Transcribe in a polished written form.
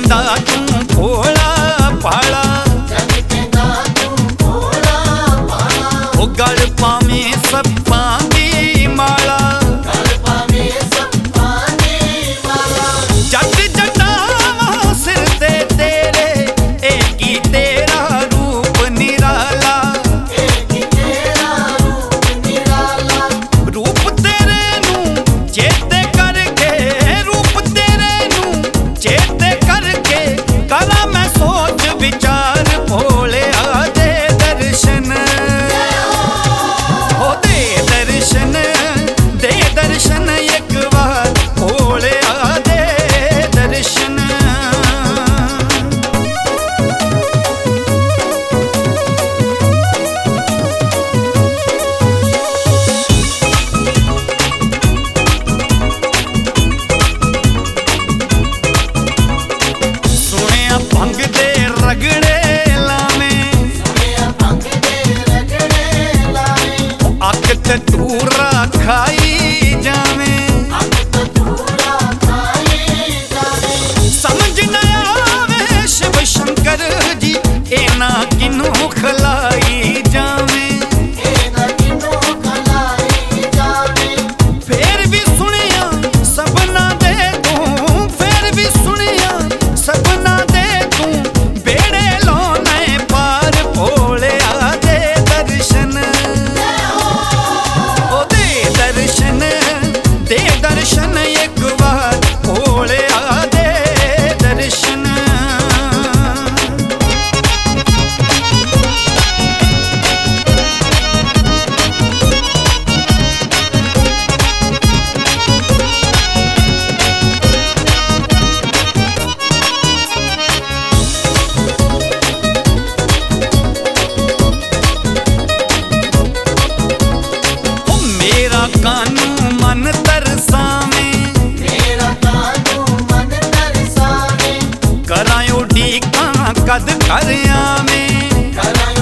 कहंदा तू भोला भाला, ओ गल पावे सप्पां दी माला। जट जटावां सिर ते तेरे, एक ही तेरा रूप निराला। रूप तेरे नू चेते करके, रूप तेरे नू चेते करके, करा मैं सोच विचार भोले दे दर्शन। ओ दे दर्शन, दे दर्शन एक बार भोले दे दर्शन। सुनिया भंग दे रगड़े लावें, अख ते टूरा खाई जावें। समझ न आवे शिव शंकर जी, एना किनू खलाई जावें। फिर भी सुनिया सबना दे तू, फिर भी सुनिया सबना दे तू, बेड़े लोने पार भोले दे दर्शन। ओ दे दर्शन, दे दर्शन एक बार भोले दे दर्शन। ओ मेरा कानू मन तरसावें, करायो डीकां कद कर आवें।